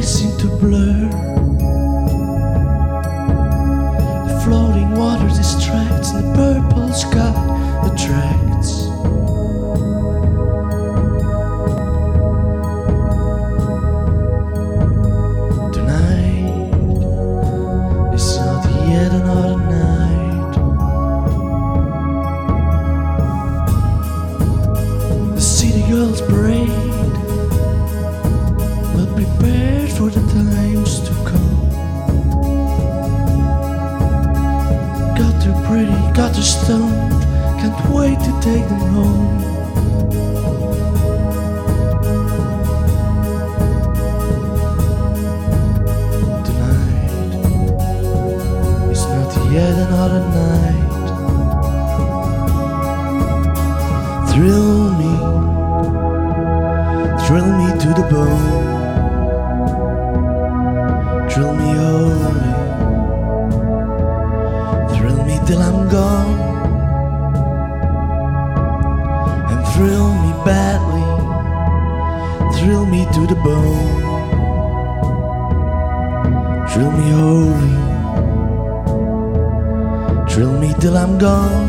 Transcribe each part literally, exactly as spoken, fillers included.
eyes seem to blur. The floating water distracts, and the purple sky attracts. Tonight is not yet another night. The city girls parade, but prepared for the times to come. Got her pretty, got her stoned, can't wait to take them home. Tonight is not yet another night. Thrill me, thrill me to the bone. Thrill me wholly, thrill me till I'm gone, and thrill me badly, thrill me to the bone. Thrill me wholly, thrill me till I'm gone.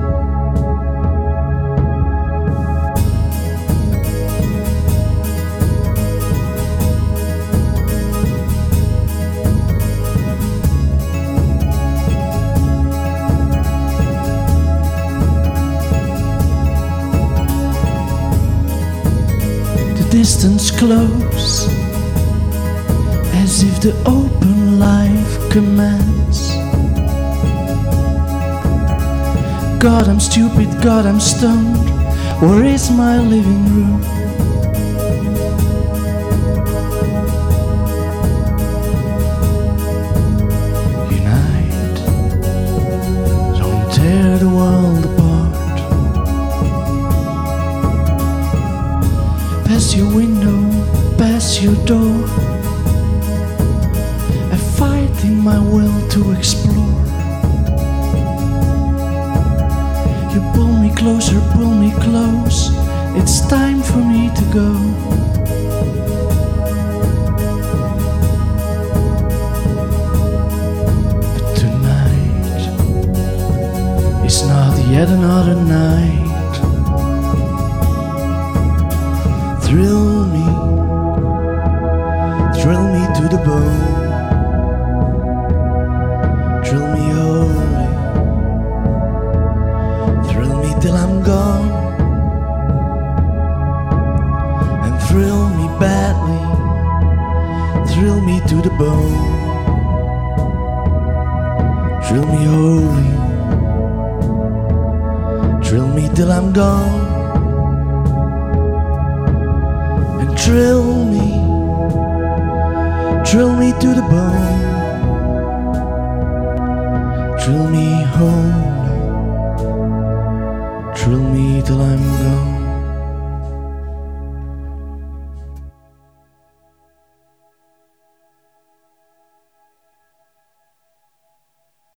Distance close, as if the open life commands. God, I'm stupid, God, I'm stoned. Where is my living room? Unite, don't tear the world apart. Past your window, past your door, I'm fighting my will to explore. You pull me closer, pull me close, it's time for me to go. But tonight is not yet another night. Thrill me, thrill me to the bone. Thrill me wholly, thrill me till I'm gone, and thrill me badly, thrill me to the bone. Thrill me wholly, thrill me till I'm gone. Thrill me, thrill me to the bone. Thrill me wholly, thrill me till I'm gone.